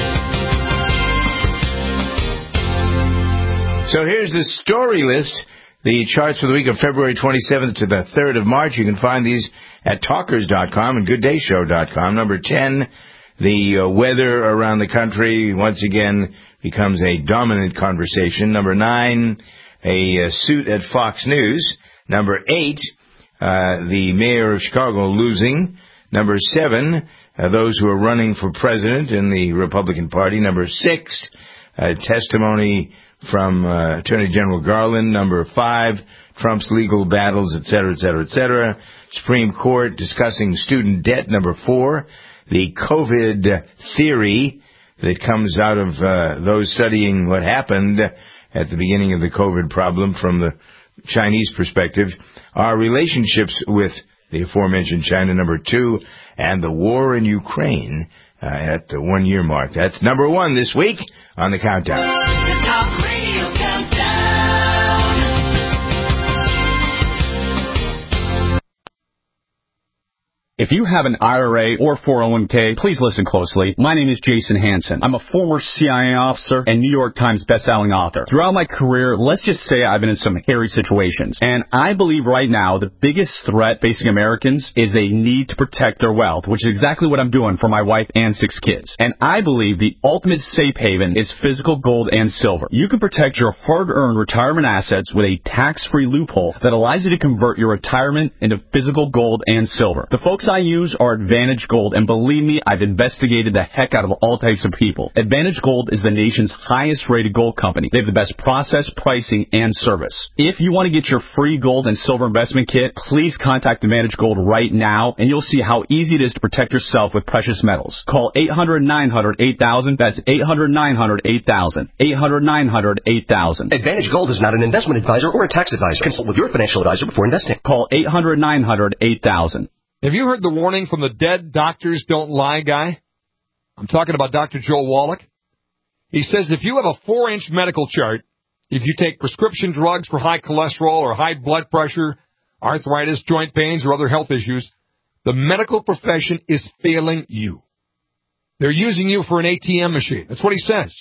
So here's the story list. The charts for the week of February twenty-seventh to the third of March. You can find these at talkers dot com and good day show dot com. Number ten, the uh, weather around the country once again becomes a dominant conversation. Number nine, a uh, suit at Fox News. Number eight, uh, the mayor of Chicago losing. Number seven, uh, those who are running for president in the Republican Party. Number six, uh, testimony from uh, Attorney General Garland. Number five, Trump's legal battles, et cetera, et cetera, et cetera. Supreme Court discussing student debt. Number four, the COVID theory that comes out of uh, those studying what happened at the beginning of the COVID problem from the Chinese perspective. Our relationships with the aforementioned China, number two, and the war in Ukraine uh, at the one-year mark. That's number one this week on the Countdown. The Talk Radio Countdown. If you have an I R A or four oh one k, please listen closely. My name is Jason Hansen. I'm a former C I A officer and New York Times bestselling author. Throughout my career, let's just say I've been in some hairy situations. And I believe right now the biggest threat facing Americans is they need to protect their wealth, which is exactly what I'm doing for my wife and six kids. And I believe the ultimate safe haven is physical gold and silver. You can protect your hard-earned retirement assets with a tax-free loophole that allows you to convert your retirement into physical gold and silver. The folks I use are Advantage Gold, and believe me, I've investigated the heck out of all types of people. Advantage Gold is the nation's highest-rated gold company. They have the best process, pricing, and service. If you want to get your free gold and silver investment kit, please contact Advantage Gold right now, and you'll see how easy it is to protect yourself with precious metals. Call eight hundred, nine hundred, eight thousand. That's eight hundred, nine hundred, eight thousand. eight hundred, nine hundred, eight thousand. Advantage Gold is not an investment advisor or a tax advisor. Consult with your financial advisor before investing. Call eight hundred, nine hundred, eight thousand. Have you heard the warning from the dead doctors don't lie guy? I'm talking about Doctor Joel Wallach. He says if you have a four-inch medical chart, if you take prescription drugs for high cholesterol or high blood pressure, arthritis, joint pains, or other health issues, the medical profession is failing you. They're using you for an A T M machine. That's what he says.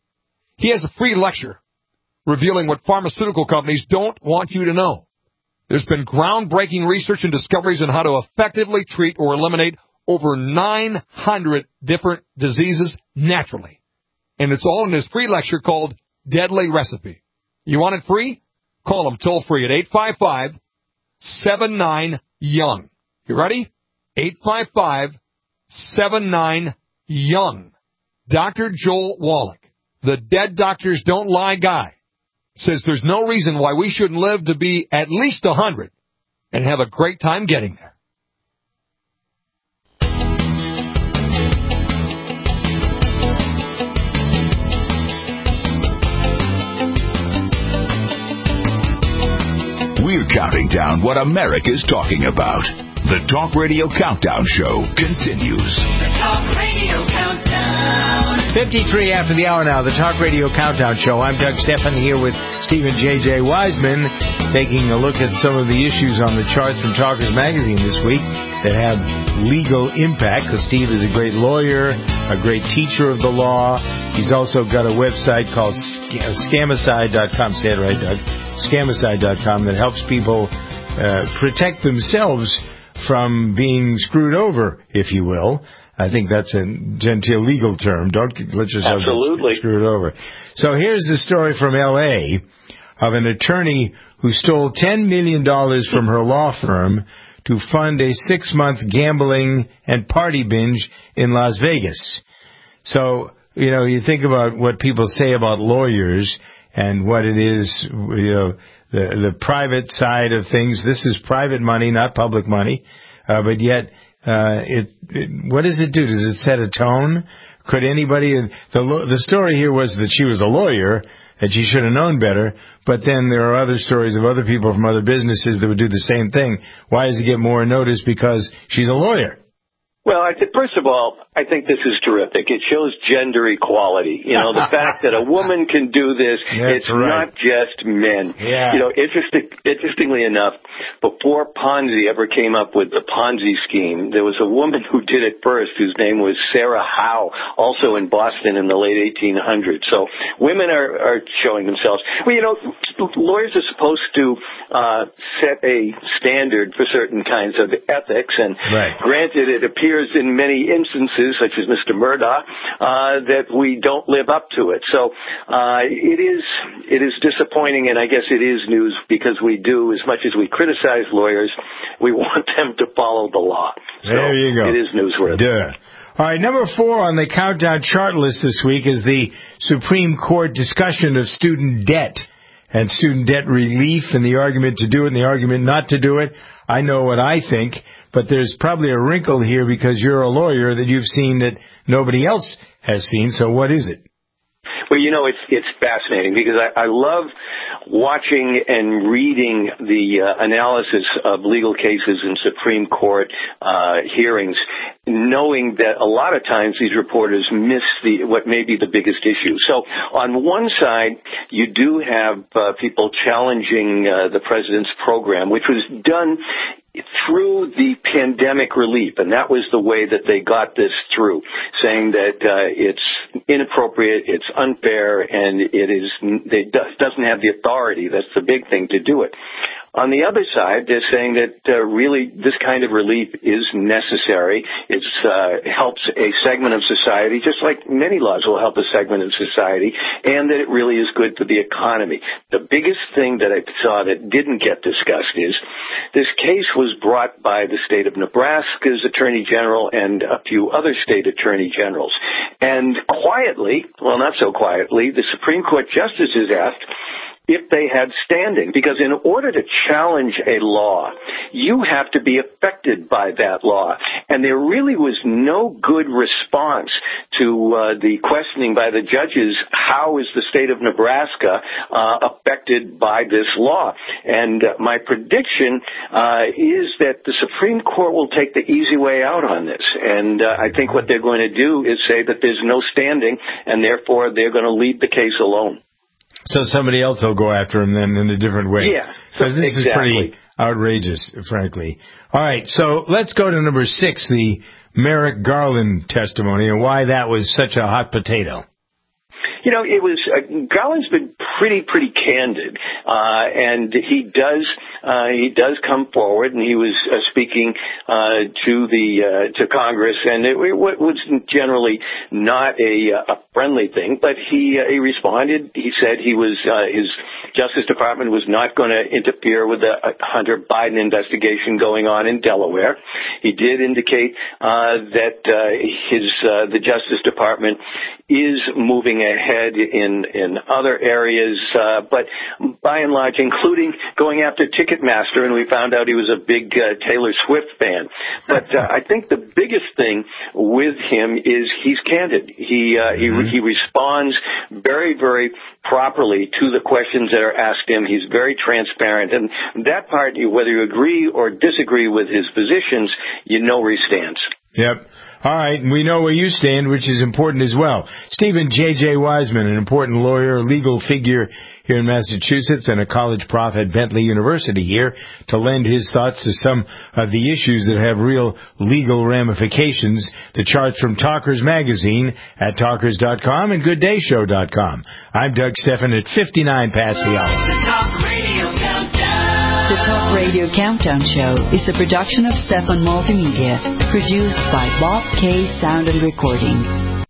He has a free lecture revealing what pharmaceutical companies don't want you to know. There's been groundbreaking research and discoveries on how to effectively treat or eliminate over nine hundred different diseases naturally. And it's all in this free lecture called Deadly Recipe. You want it free? Call them toll free at eight five five, seven nine, young. You ready? eight five five, seven nine, young. Doctor Joel Wallach, the dead doctors don't lie guy, says there's no reason why we shouldn't live to be at least one hundred and have a great time getting there. We're counting down what America's talking about. The Talk Radio Countdown Show continues. The Talk Radio Countdown. fifty-three after the hour now, the Talk Radio Countdown Show. I'm Doug Stephan here with Stephen J J. Wiseman, taking a look at some of the issues on the charts from Talkers Magazine this week that have legal impact, because Steve is a great lawyer, a great teacher of the law. He's also got a website called scamicide dot com, say it right, Doug, scamicide dot com, that helps people uh, protect themselves from being screwed over, if you will. I think that's a genteel legal term. Don't let yourself Absolutely. get screwed over. So here's the story from L A of an attorney who stole ten million dollars from her law firm to fund a six-month gambling and party binge in Las Vegas. So, you know, you think about what people say about lawyers and what it is, you know, the the private side of things. This is private money, not public money, uh, but yet Uh, it, it, what does it do? Does it set a tone? Could anybody, the, the story here was that she was a lawyer, that she should have known better, but then there are other stories of other people from other businesses that would do the same thing. Why does it get more notice? Because she's a lawyer. Well, I th- first of all, I think this is terrific. It shows gender equality. You know, the fact that a woman can do this, That's it's right. not just men. Yeah. You know, interesting, interestingly enough, before Ponzi ever came up with the Ponzi scheme, there was a woman who did it first whose name was Sarah Howe, also in Boston in the late eighteen hundreds. So women are, are showing themselves. Well, you know, lawyers are supposed to uh, set a standard for certain kinds of ethics, and right. granted, it appears in many instances, such as Mister Murdoch, uh, that we don't live up to it. So uh, it is it is disappointing, and I guess it is news because we do, as much as we criticize lawyers, we want them to follow the law. So there you go. It is newsworthy. Duh. All right, number four on the countdown chart list this week is the Supreme Court discussion of student debt and student debt relief, and the argument to do it and the argument not to do it. I know what I think, but there's probably a wrinkle here because you're a lawyer that you've seen that nobody else has seen. So what is it? Well, you know, it's it's fascinating because I, I love watching and reading the uh, analysis of legal cases in Supreme Court uh, hearings, knowing that a lot of times these reporters miss the what may be the biggest issue. So on one side, you do have uh, people challenging uh, the president's program, which was done through the pandemic relief, and that was the way that they got this through, saying that uh, it's inappropriate, it's unfair, and it is it doesn't have the authority. That's the big thing to do it. On the other side, they're saying that uh, really this kind of relief is necessary. It uh, helps a segment of society, just like many laws will help a segment of society, and that it really is good for the economy. The biggest thing that I saw that didn't get discussed is this case was brought by the state of Nebraska's Attorney General and a few other state Attorney Generals. And quietly, well, not so quietly, the Supreme Court justices asked if they had standing, because in order to challenge a law, you have to be affected by that law. And there really was no good response to uh, the questioning by the judges, how is the state of Nebraska uh, affected by this law? And uh, my prediction uh, is that the Supreme Court will take the easy way out on this. And uh, I think what they're going to do is say that there's no standing, and therefore they're going to leave the case alone. So somebody else will go after him then in a different way. Yeah, because this exactly. is pretty outrageous, frankly. All right, so let's go to number six, the Merrick Garland testimony, and why that was such a hot potato. You know, it was, uh, Garland's been pretty, pretty candid, uh, and he does, uh, he does come forward, and he was uh, speaking, uh, to the, uh, to Congress, and it, it was generally not a, a friendly thing, but he, uh, he responded. He said he was, uh, his Justice Department was not going to interfere with the Hunter Biden investigation going on in Delaware. He did indicate, uh, that, uh, his, uh, the Justice Department is moving ahead in in other areas, uh, but by and large, including going after Ticketmaster, and we found out he was a big uh, Taylor Swift fan. But uh, I think the biggest thing with him is he's candid. He uh, he he responds very, very properly to the questions that are asked him. He's very transparent, and that part, whether you agree or disagree with his positions, you know where he stands. Yep. All right, and we know where you stand, which is important as well. Stephen J J. Wiseman, an important lawyer, legal figure here in Massachusetts, and a college prof at Bentley University here to lend his thoughts to some of the issues that have real legal ramifications. The charts from Talkers Magazine at talkers dot com and good day show dot com. I'm Doug Stephan at fifty-nine past the hour. The Talk Radio Countdown. The Talk Radio Countdown Show is a production of Stephan Multimedia, produced by Bob K. Sound and Recording.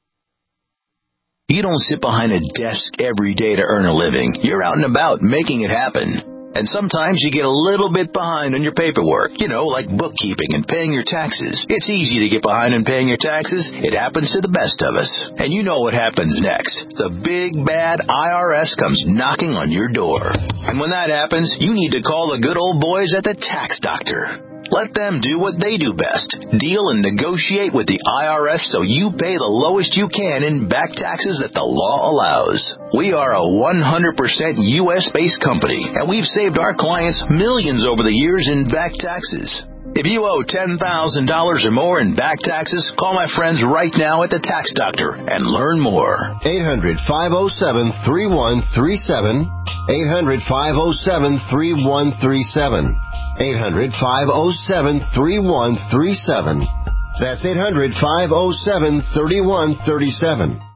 You don't sit behind a desk every day to earn a living. You're out and about making it happen. And sometimes you get a little bit behind on your paperwork, you know, like bookkeeping and paying your taxes. It's easy to get behind on paying your taxes. It happens to the best of us. And you know what happens next. The big, bad I R S comes knocking on your door. And when that happens, you need to call the good old boys at the Tax Doctor. Let them do what they do best. Deal and negotiate with the I R S so you pay the lowest you can in back taxes that the law allows. We are a one hundred percent U S-based company, and we've saved our clients millions over the years in back taxes. If you owe ten thousand dollars or more in back taxes, call my friends right now at the Tax Doctor and learn more. eight hundred, five oh seven, three one three seven. eight hundred, five oh seven, three one three seven. eight hundred, five oh seven, three one three seven. That's eight hundred, five oh seven, three one three seven.